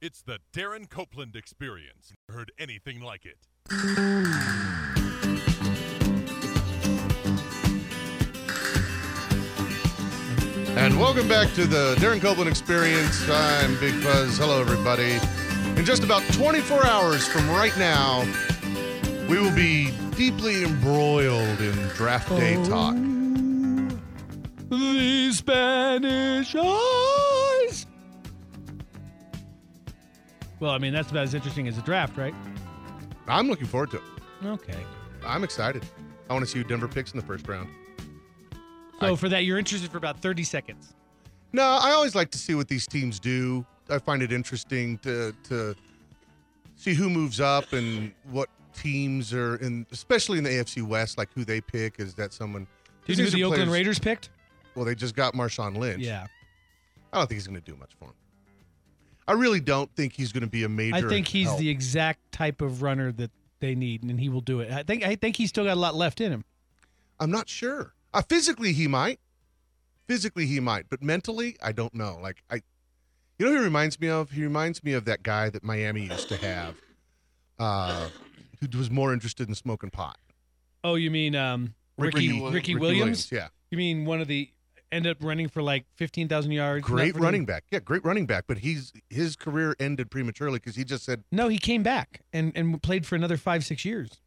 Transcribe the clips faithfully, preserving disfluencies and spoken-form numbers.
It's the Darren Copeland Experience. Never heard anything like it. And welcome back to the Darren Copeland Experience. I'm Big Buzz. Hello, everybody. In just about twenty-four hours from right now, we will be deeply embroiled in draft day oh, talk. The Spanish eyes. Well, I mean, that's about as interesting as a draft, right? I'm looking forward to it. Okay. I'm excited. I want to see who Denver picks in the first round. So I, for that, you're interested for about thirty seconds. No, I always like to see what these teams do. I find it interesting to to see who moves up and what teams are in, especially in the A F C West, like who they pick. Is that someone? Did you know who the players, Oakland Raiders picked? Well, they just got Marshawn Lynch. Yeah. I don't think he's going to do much for him. I really don't think he's going to be a major I think he's help. the exact type of runner that they need, and he will do it. I think I think he's still got a lot left in him. I'm not sure. Uh, physically, he might. Physically, he might, but mentally, I don't know. Like I, you know, who he reminds me of? He reminds me of that guy that Miami used to have, uh, who was more interested in smoking pot. Oh, you mean um, Ricky Ricky, Ricky, Ricky Williams? Williams? Yeah. You mean one of the ended up running for like fifteen thousand yards? Great Not running really- back. Yeah, great running back. But he's his career ended prematurely because he just said, No, he came back and, and played for another five, six years.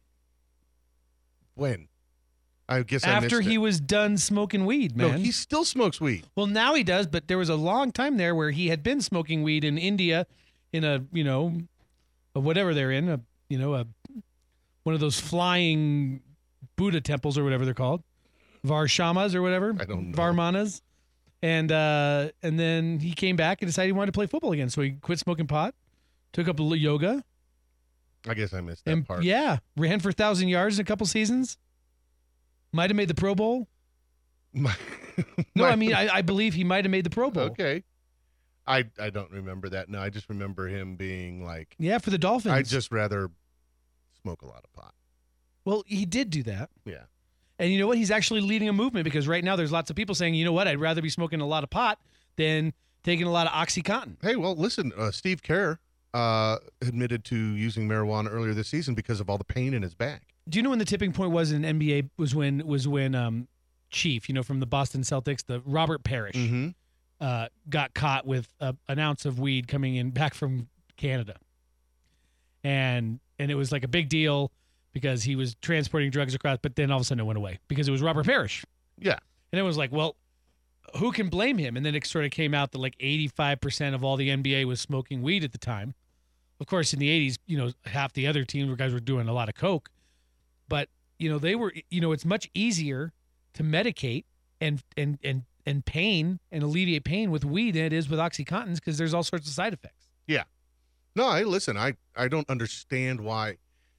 "When?" I guess I After missed he it. was done smoking weed, man. No, he still smokes weed. Well, now he does, but there was a long time there where he had been smoking weed in India in a, you know, a whatever they're in, a, you know, a one of those flying Buddha temples or whatever they're called, Varshamas or whatever. I don't know. Varmanas. And uh, and then he came back and decided he wanted to play football again. So he quit smoking pot, took up a little yoga. I guess I missed that and part. Yeah, ran for a thousand yards in a couple seasons. Might have made the Pro Bowl. My, No, my- I mean, I, I believe he might have made the Pro Bowl. Okay. I I don't remember that. No, I just remember him being like, Yeah, for the Dolphins. I'd just rather smoke a lot of pot. Well, he did do that. Yeah. And you know what? He's actually leading a movement because right now there's lots of people saying, you know what? I'd rather be smoking a lot of pot than taking a lot of OxyContin. Hey, well, listen, uh, Steve Kerr uh, admitted to using marijuana earlier this season because of all the pain in his back. Do you know when the tipping point was in N B A was when was when um, Chief, you know, from the Boston Celtics, the Robert Parrish, Mm-hmm. uh, got caught with a, an ounce of weed coming in back from Canada, and and it was like a big deal because he was transporting drugs across. But then all of a sudden it went away because it was Robert Parrish, Yeah. and it was like, well, who can blame him? And then it sort of came out that like eighty-five percent of all the N B A was smoking weed at the time. Of course, in the eighties, you know, half the other teams guys were doing a lot of coke. But, you know, they were, you know, it's much easier to medicate and and and and pain and alleviate pain with weed than it is with OxyContins because there's all sorts of side effects. Yeah. No, I listen, I, I don't understand why.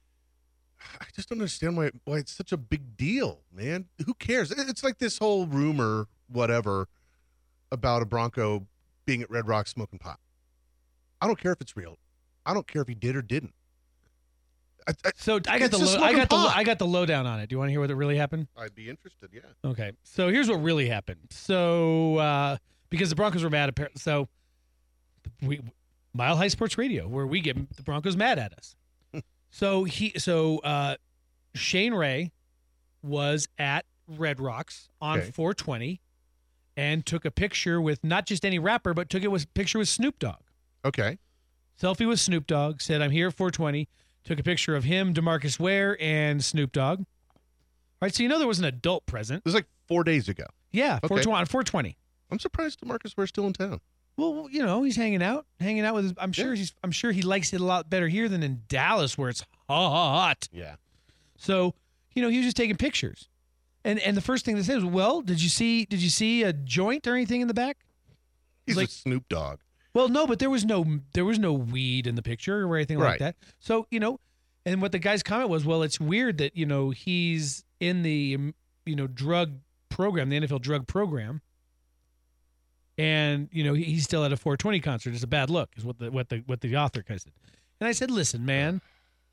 I just don't understand why why it's such a big deal, man. Who cares? It's like this whole rumor, whatever, about a Bronco being at Red Rock smoking pot. I don't care if it's real. I don't care if he did or didn't. I, I, So I got It's the just low, I got the smoking pot. I got the lowdown on it. Do you want to hear what really happened? I'd be interested, yeah. Okay. So here's what really happened. So uh, because the Broncos were mad, apparently, so we Mile High Sports Radio, where we get the Broncos mad at us. so he, so uh, Shane Ray was at Red Rocks on Okay. four twenty and took a picture with not just any rapper, but took it with picture with Snoop Dogg. Okay. Selfie with Snoop Dogg. Said, "I'm here at four twenty." Took a picture of him, DeMarcus Ware, and Snoop Dogg. All right, so you know there was an adult present. It was like four days ago. Yeah, Okay. four twenty. I'm surprised DeMarcus Ware's still in town. Well, you know, he's hanging out, hanging out with his, I'm sure Yeah. he's I'm sure he likes it a lot better here than in Dallas where it's hot. Yeah. So, you know, he was just taking pictures. And and the first thing they said was, "Well, did you see did you see a joint or anything in the back?" He's Like- a Snoop Dogg. Well, no, but there was no there was no weed in the picture or anything like Right. that. So, you know, and what the guy's comment was, well, it's weird that, you know, he's in the, um, you know, drug program, the N F L drug program, and, you know, he, he's still at a four twenty concert. It's a bad look, is what the what the what the author kind of said. And I said, listen, man,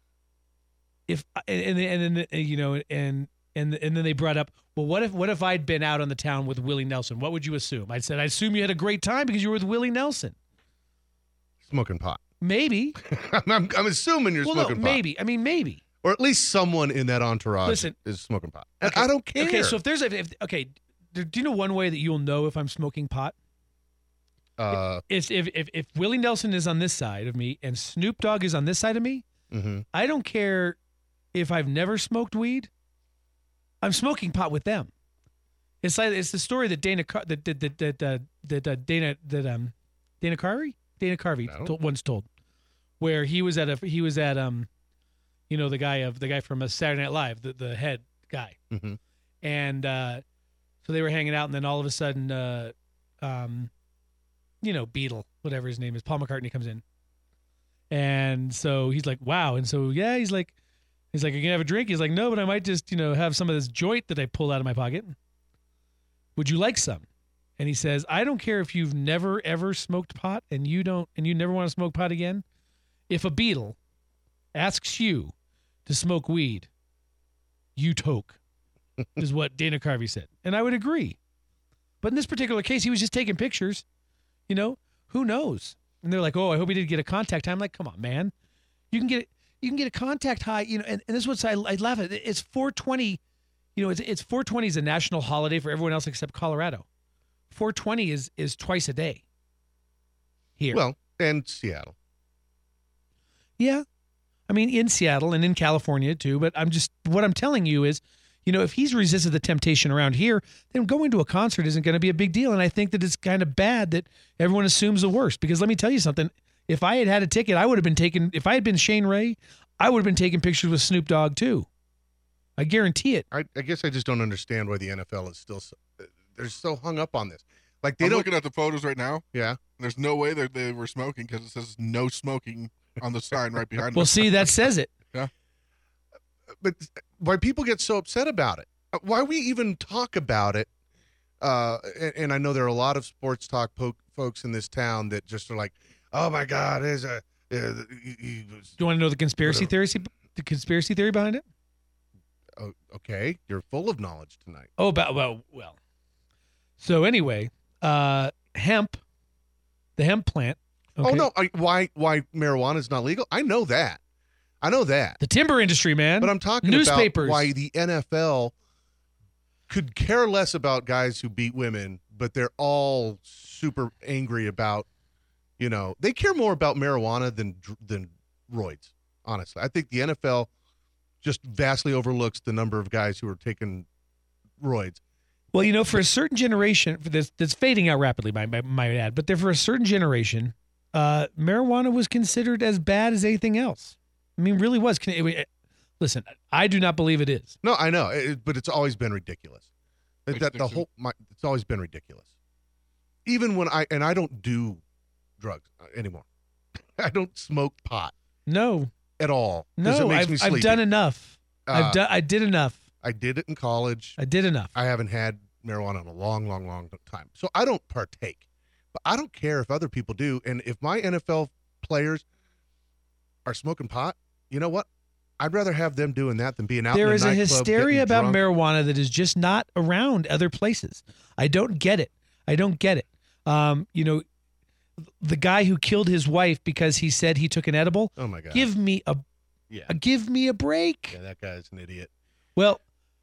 if and and, and then you know and and and then they brought up, well, what if what if I'd been out on the town with Willie Nelson? What would you assume? I said, I assume you had a great time because you were with Willie Nelson. Smoking pot. Maybe. I'm, I'm, I'm assuming you're well, smoking no, pot. maybe. I mean, maybe. Or at least someone in that entourage Listen, is smoking pot. And Okay. I don't care. Okay, so if there's a if, okay, do do you know one way that you'll know if I'm smoking pot? uh, Is if if if Willie Nelson is on this side of me and Snoop Dogg is on this side of me, mhm. I don't care if I've never smoked weed. I'm smoking pot with them. It's like it's the story that Dana Car- that that that that, uh, that uh, Dana that um Dana Carvey Dana Carvey No. told, once told, where he was at a he was at um, you know the guy of the guy from uh, Saturday Night Live, the the head guy, Mhm. and uh, so they were hanging out, and then all of a sudden, uh, um, you know, Beatle, whatever his name is, Paul McCartney comes in, and so he's like, wow, and so yeah, he's like, he's like, you can have a drink. He's like, no, but I might just you know have some of this joint that I pulled out of my pocket. Would you like some? And he says, I don't care if you've never ever smoked pot and you don't and you never want to smoke pot again. If a Beatle asks you to smoke weed, you toke, is what Dana Carvey said. And I would agree. But in this particular case, he was just taking pictures. You know, who knows? And they're like, oh, I hope he didn't get a contact high. I'm like, come on, man. You can get you can get a contact high, you know, and, and this is what I, I laugh at. It's four twenty. You know, it's it's four twenty is a national holiday for everyone else except Colorado. four twenty is is twice a day here. Well, and Seattle. Yeah. I mean, in Seattle and in California too, but I'm just, what I'm telling you is, you know, if he's resisted the temptation around here, then going to a concert isn't going to be a big deal. And I think that it's kind of bad that everyone assumes the worst, because let me tell you something. If I had had a ticket, I would have been taking, if I had been Shane Ray, I would have been taking pictures with Snoop Dogg too. I guarantee it. I, I guess I just don't understand why the N F L is still so, they're so hung up on this. Like they I'm don't. looking at the photos right now. Yeah. There's no way that they were smoking because it says no smoking on the sign right behind Well, them. see, that says it. But why people get so upset about it? Why we even talk about it? Uh, and, and I know there are a lot of sports talk po- folks in this town that just are like, "Oh my God, there's a." Uh, he, he was, Do you want to know the conspiracy Whatever. theory? The conspiracy theory behind it? oh, okay, you're full of knowledge tonight. Oh, about well, well. So anyway, uh, hemp, the hemp plant. Oh okay? no, I, why why marijuana is not legal? I know that. I know that. The timber industry, man. But I'm talking Newspapers. about why the N F L could care less about guys who beat women, but they're all super angry about, you know, they care more about marijuana than than roids. Honestly, I think the N F L just vastly overlooks the number of guys who are taking roids. Well, you know, for a certain generation, for this that's fading out rapidly, my my, my ad, but there for a certain generation, uh, marijuana was considered as bad as anything else. I mean, really was. It, it, listen, I do not believe it is. No, I know, it, but it's always been ridiculous. That, Makes that the sense. whole, my, it's always been ridiculous. Even when I and I don't do drugs anymore. I don't smoke pot No, at all. 'cause it no, makes I've, me I've sleepy. done enough. Uh, I've done. I did enough. I did it in college. I did enough. I haven't had marijuana in a long, long, long time. So I don't partake. But I don't care if other people do. And if my N F L players are smoking pot, you know what? I'd rather have them doing that than being out There in a is a nightclub hysteria getting about drunk. marijuana that is just not around other places. I don't get it. I don't get it. Um, you know, the guy who killed his wife because he said he took an edible. Oh my God. Give me a, yeah. a give me a break. Yeah, that guy's an idiot. Well,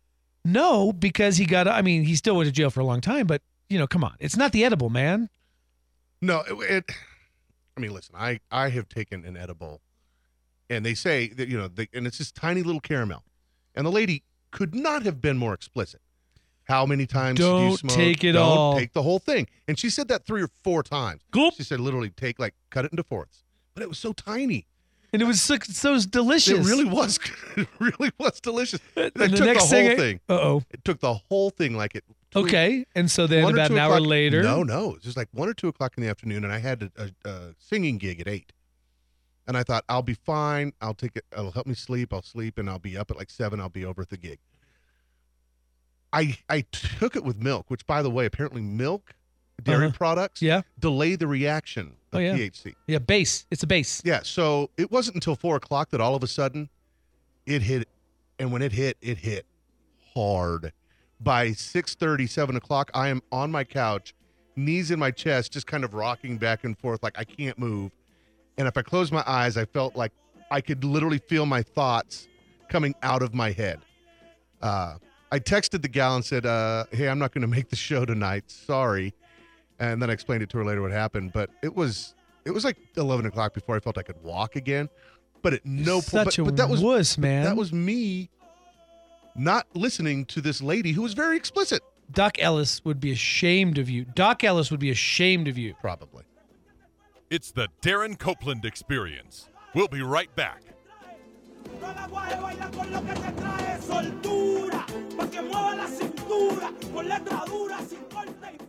no, because he got. I mean, he still went to jail for a long time. But you know, come on, it's not the edible, man. No, it, it I mean, listen, I, I have taken an edible, and they say that, you know, they, and it's this tiny little caramel. And the lady could not have been more explicit. How many times do you Don't smoke? take it Don't all. take the whole thing. And she said that three or four times. Gulp. She said literally take, like, cut it into fourths. But it was so tiny. And it was so, so delicious. It really was. It really was delicious. It And the took next the whole thing, thing. Uh oh. It took the whole thing like it. Okay, and so then one or about two an hour o'clock- later. No, no. It was just like one or two o'clock in the afternoon, and I had a, a, a singing gig at eight. And I thought, I'll be fine. I'll take it. It'll help me sleep. I'll sleep, and I'll be up at like seven. I'll be over at the gig. I I took it with milk, which, by the way, apparently milk, dairy Uh-huh. products, Yeah, delay the reaction of Oh, yeah. T H C. yeah, base. It's a base. Yeah, so it wasn't until four o'clock that all of a sudden it hit, and when it hit, it hit hard. By six thirty, seven o'clock, I am on my couch, knees in my chest, just kind of rocking back and forth like I can't move. And if I closed my eyes, I felt like I could literally feel my thoughts coming out of my head. Uh, I texted the gal and said, uh, hey, I'm not going to make the show tonight. Sorry. And then I explained it to her later what happened. But it was it was like eleven o'clock before I felt I could walk again. But at no point. Such But, a but that was wuss, man. That was me not listening to this lady who was very explicit. Doc Ellis would be ashamed of you. Doc Ellis would be ashamed of you. Probably. It's the Darren Copeland Experience. We'll be right back. Toda guay baila con lo que te trae soltura, pa' que mueva la cintura, con letra dura, sin corte y